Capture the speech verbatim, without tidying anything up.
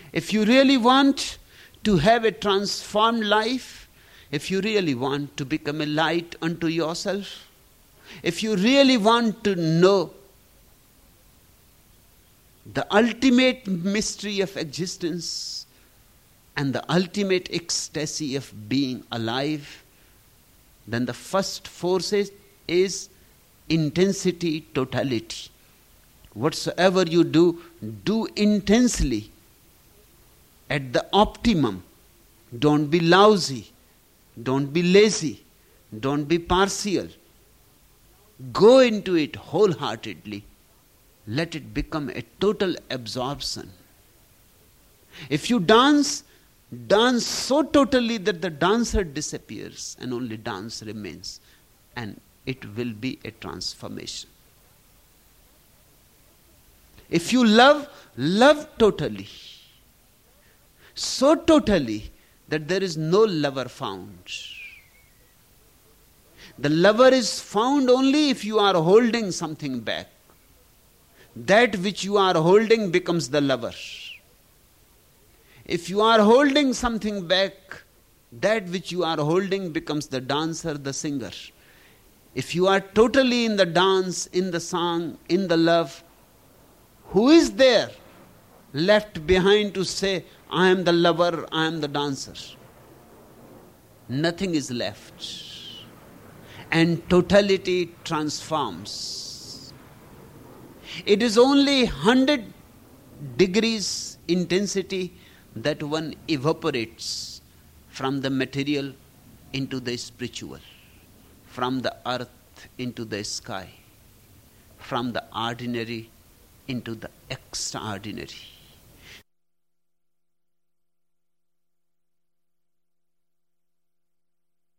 If you really want to have a transformed life, if you really want to become a light unto yourself, if you really want to know the ultimate mystery of existence and the ultimate ecstasy of being alive, then the first force is, is intensity, totality. Whatsoever you do, do intensely, at the optimum. Don't be lousy. Don't be lazy. Don't be partial. Go into it wholeheartedly. Let it become a total absorption. If you dance, dance so totally that the dancer disappears and only dance remains, and it will be a transformation. If you love, love totally. So totally that there is no lover found. The lover is found only if you are holding something back. That which you are holding becomes the lover. If you are holding something back, that which you are holding becomes the dancer, the singer. If you are totally in the dance, in the song, in the love, who is there left behind to say, I am the lover, I am the dancer? Nothing is left. And totality transforms. It is only one hundred degrees intensity that one evaporates from the material into the spiritual, from the earth into the sky, from the ordinary into the extraordinary.